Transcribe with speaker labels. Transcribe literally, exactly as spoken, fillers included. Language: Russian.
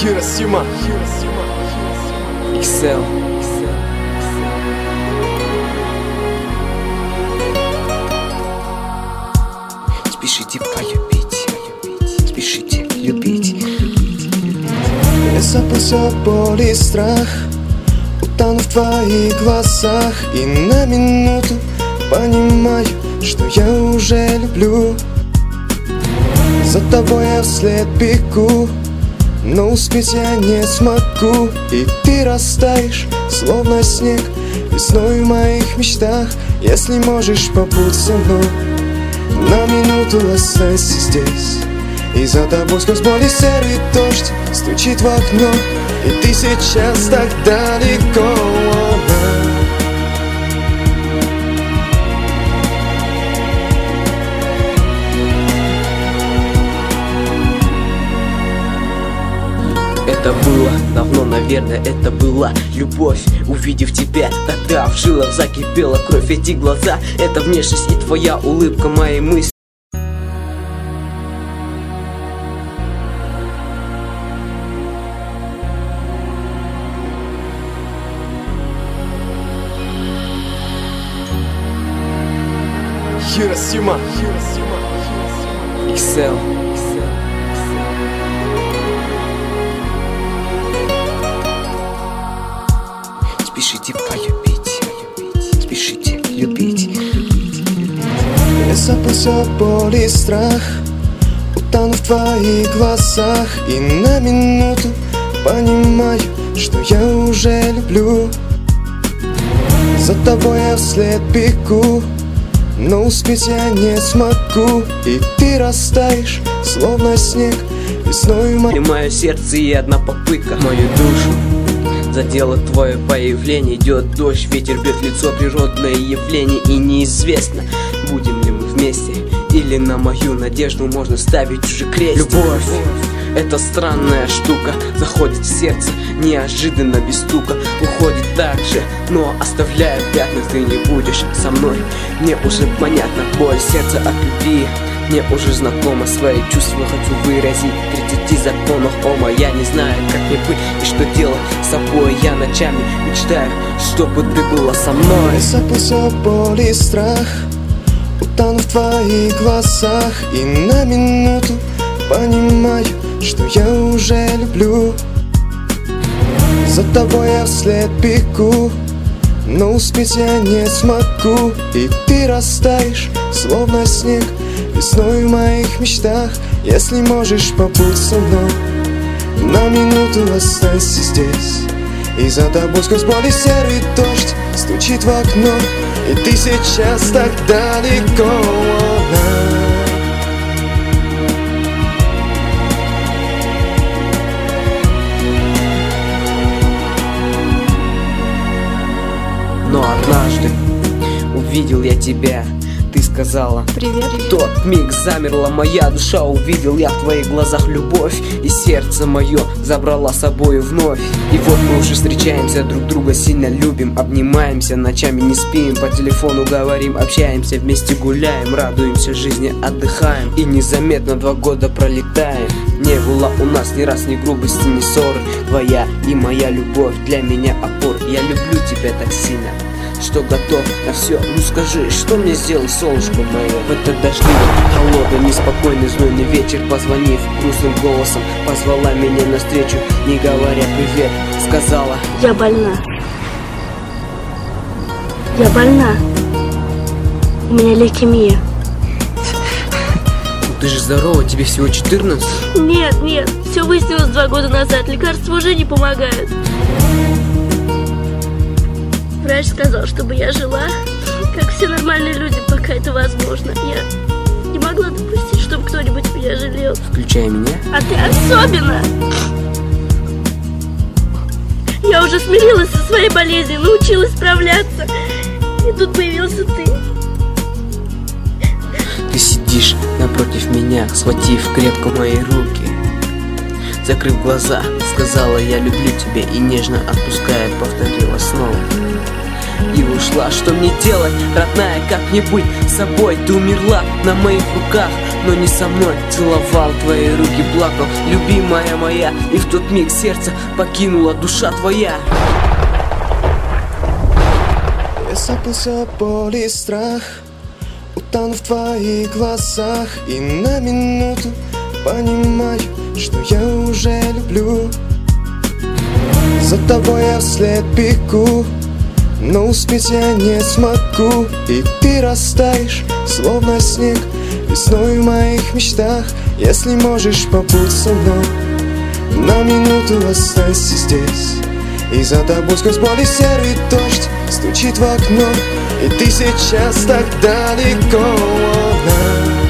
Speaker 1: Хиросима икс эл.
Speaker 2: Спешите полюбить, спешите любить.
Speaker 1: Я забылся боль и страх, утону в твоих глазах, и на минуту понимаю, что я уже люблю. За тобой я вслед бегу, но успеть я не смогу. И ты растаешь, словно снег, весной в моих мечтах. Если можешь, побудь со мной, на минуту останься здесь. И за тобой сквозь боль и серый дождь стучит в окно, и ты сейчас так далеко.
Speaker 2: Это было давно, наверное, это была любовь. Увидев тебя, тогда в жилах закипела кровь. Эти глаза, это внешность и твоя улыбка, мои мысли.
Speaker 1: Хиросима
Speaker 2: икс эл. Спешите полюбить, спешите любить.
Speaker 1: Я забылся боль и страх, утону в твоих глазах, и на минуту понимаю, что я уже люблю. За тобой я вслед бегу, но успеть я не смогу. И ты растаешь, словно снег, весной в моем.
Speaker 2: И мое сердце и одна попытка мою душу задело твое появление. Идет дождь, ветер бьет в лицо, природное явление. И неизвестно, будем ли мы вместе, или на мою надежду можно ставить уже крест. Любовь — это странная штука, заходит в сердце неожиданно, без стука. Уходит так же, но оставляя пятна. Ты не будешь со мной, мне уже понятно. Боль сердца от любви мне уже знакома, свои чувства хочу выразить. Тридцати законов, о моя, не знаю, как мне быть и что делать с собой. Я ночами мечтаю, чтобы ты была со мной.
Speaker 1: Я забылся боль и страх, утону в твоих глазах, и на минуту понимаю, что я уже люблю. За тобой я вслед бегу, но успеть я не смогу. И ты растаешь, словно снег, весной в моих мечтах. Если можешь, побудь со мной, на минуту останься здесь. И за тобой сквозь боль и серый дождь стучит в окно, и ты сейчас так далеко.
Speaker 2: Но однажды увидел я тебя, ты сказала
Speaker 3: привет.
Speaker 2: В тот миг замерла моя душа, увидел я в твоих глазах любовь, и сердце мое забрала с собой вновь. И вот мы уже встречаемся, друг друга сильно любим, обнимаемся, ночами не спим, по телефону говорим, общаемся, вместе гуляем, радуемся жизни, отдыхаем. И незаметно два года пролетаем. Не было у нас ни раз ни грубости, ни ссоры. Твоя и моя любовь для меня опор. Я люблю тебя так сильно, что готов на все. Ну скажи, что мне сделать, солнышко мое? В этот дождливый, холодный, неспокойный, знойный вечер, позвонив грустным голосом, позвала меня навстречу, не говоря привет, сказала:
Speaker 3: я больна. Я больна. У меня лейкемия.
Speaker 2: Ты же здорова, тебе всего четырнадцать.
Speaker 3: Нет, нет, все выяснилось два года назад. Лекарства уже не помогают. Врач сказал, чтобы я жила, как все нормальные люди, пока это возможно. Я не могла допустить, чтобы кто-нибудь меня жалел.
Speaker 2: Включая меня?
Speaker 3: А ты особенно. Я уже смирилась со своей болезнью, научилась справляться. И тут появился ты.
Speaker 2: Ты сидишь напротив меня, схватив крепко мои руки, закрыв глаза, сказала я люблю тебя, и нежно отпуская повторила снова. И ушла. Что мне делать, родная, как мне быть с собой? Ты умерла на моих руках, но не со мной. Целовал твои руки, плакал, любимая моя. И в тот миг сердце покинула душа твоя.
Speaker 1: Я забылся боль и страх, утону в твоих глазах. И на минуту понимаю, что я уже люблю. За тобой я вслед бегу, но успеть я не смогу. И ты растаешь, словно снег, весной в моих мечтах. Если можешь, побудь со мной, на минуту останься здесь. И за тобой сквозь боль и серый дождь стучит в окно, и ты сейчас так далеко одна.